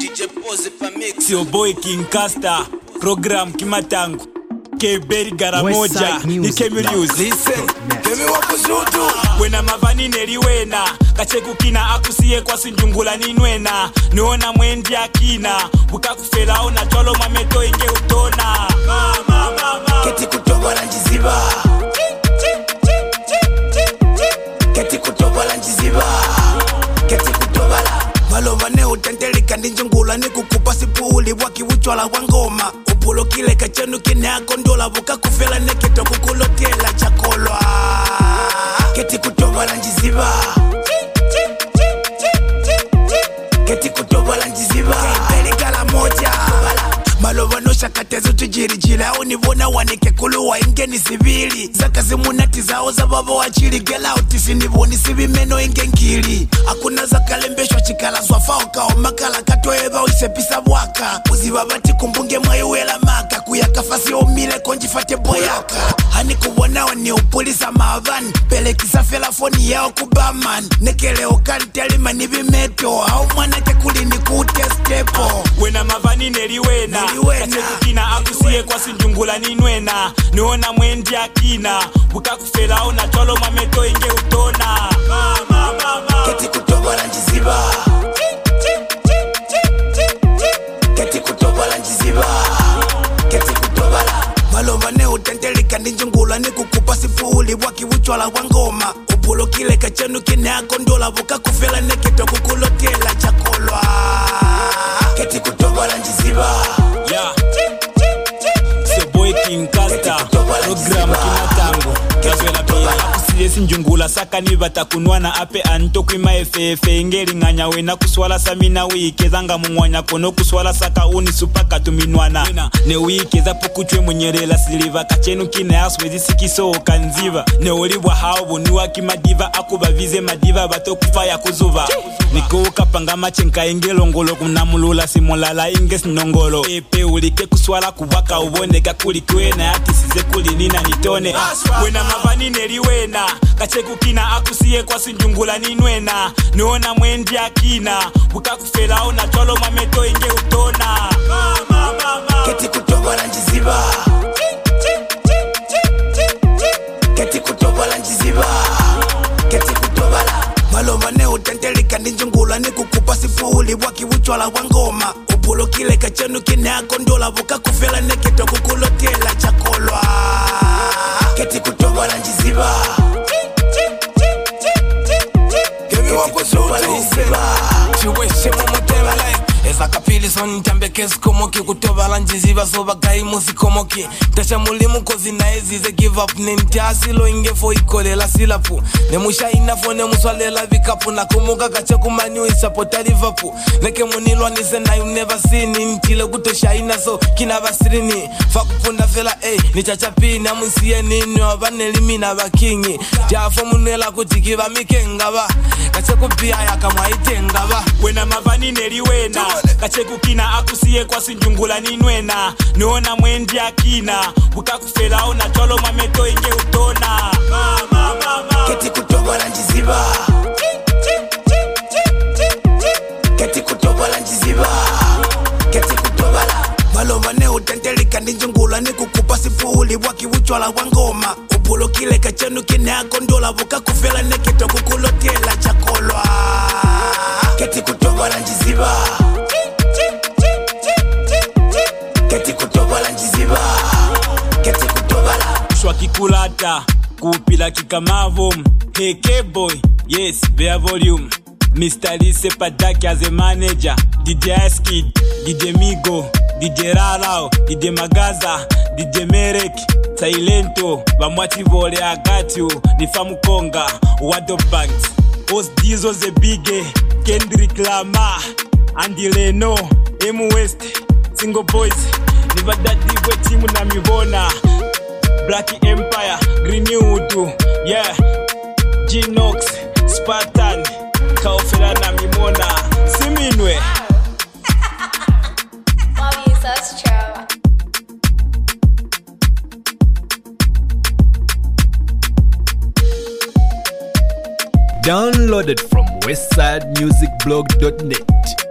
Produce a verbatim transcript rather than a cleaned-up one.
J Pose pa mix. It's your boy King Caster. Program Kimatangu Keberi Garamoja Nikemi News. Listen, kemi wakuzudu Wena mavani neliwena Kacheku kina akusiye kwa sinjungula ninwena Nuona mwendi akina Buka kufelao na cholo mameto inge utona Mama mama Keti kutoba la njiziba Keti kutoba la njiziba Keti kutoba la Malovane utendelika ninjungula ni kukupa sipuuli waki uchwala wangoma Upulo kile kachenu kine akondola Vuka kufela neketo kukulotela chakolwa Keti kutoba la njiziba Keti kutoba la njiziba Kembeli gala moja Malovano shakatezo tujirijila Au nivona wanike kuluwa inge ni sivili Zaka zimunati zao za baba wachili Gela utisi nivoni sivi meno inge ngili Hakuna zaka lembeshwa chikala zwafao Kao makala katoeva uisepisa waka Uzibabati kumbunge mwaiwela maka Kuyaka fasi omile konjifate boyaka Hani kubonawa ni upulisa maavani Pele kisafela foni yao kubaman Nekele okantelima nivimeto Au mwanake kulini kute stepo Wena mavani neliwena Kacheku kina akusiye kwa sinjungula ninwena Nuona mwendi akina Buka kufelao na cholo mameto inge utona Mama mama Keti kutoba la njiziba Keti kutoba la njiziba Keti kutoba la Malovane utendelika ninjungula ni kukupa sifuuli waki uchwala wangoma Upulo kile kachenu kine akondola Vuka kufela neketo kukulotela chakolwa Keti kutoba la njiziba Yeah, it's your boy King Caster. Program Kimatangu Kazwela pia akusiye sinjungula Saka ni batakunwana ape anto kwima efefe Ingeri nganya wena kuswala samina wike Zanga mungwanya kono kuswala saka uni supaka tuminwana Ne wike za pokuchwe mwenyerela siliva Kachenu kine aswezi sikiso okanziva Ne olibwa hao boniwa kimadiva Akuba vize madiva bato kufaya kuzuva Niko ukapanga machenka ingelongolo Kunamulula simolala inge sinongolo Epe ulike kuswala kubaka uboneka kulikwe Na yati size kulinina nitone Wena mavani neliwena Kacheku kina akusiye kwa sinjungula ninwena Nuona mwendi akina Buka kufelao na cholo mameto inge utona Mama mama Keti kutoba la njiziba Keti kutoba la njiziba Keti kutoba la Malovane utendelika ninjungula ni kukupa sifuuli waki uchwala wangoma Upulo kile kachenu kine akondola Vuka kufela neketo kukulotela chakolwa Keti kutoba la njiziba Kemi wakuzutu Chiweshe momotela like Eza kapili son nitambeke zikomoki Kutoba njiziba soba gai musikomoki Tasha mulimu kozi na ezize give up Ninti asilo ingefo ikole la silapu Nemusha inafo nemuswalela vikapu Na kumuka kacheku manu isapota Liverpool Neke munilwa nise na you never seen Nintile kutosha ina so kina basirini Fakupunda fela ey ni chachapi Na mwisiye nini wabanelimi na bakingi Jafo munela kutikiva mikengaba Kacheku pia yaka mwaitengaba Wena mavani neliwena Kacheku kina akusiye kwa sinjungula ninwena Nuona mwendi akina Buka kufelao na cholo mameto inge utona Mama mama Keti kutoba la njiziba Keti kutoba la njiziba Keti kutoba la Malovane utendelika ninjungula ni kukupa sifuuli waki uchwala wangoma Upulo kile kachenu kine akondola Vuka kufela neketo kukulotela chakolwa Keti kutoba la njiziba Keti kutoba la njiziba Keti kutoba la Shwa kikulata Kupila kikamavo Hey K-boy Yes, bear volume Mister Lise Padaki as a manager D J Askid D J Migo D J Rarao D J Magaza D J Merek Silento Bamwati vole I got you Nifamu Konga Wado Banks Os Dizo the Bige Kendrick Lamar Andy Leno M West Single Boys Niva Daddy Bwe timu na mivona Black Empire Greenwood Yeah G-Nox Spartan Kaofela na mimona Siminwe Mommy is so strong. Downloaded from westside music blog dot net.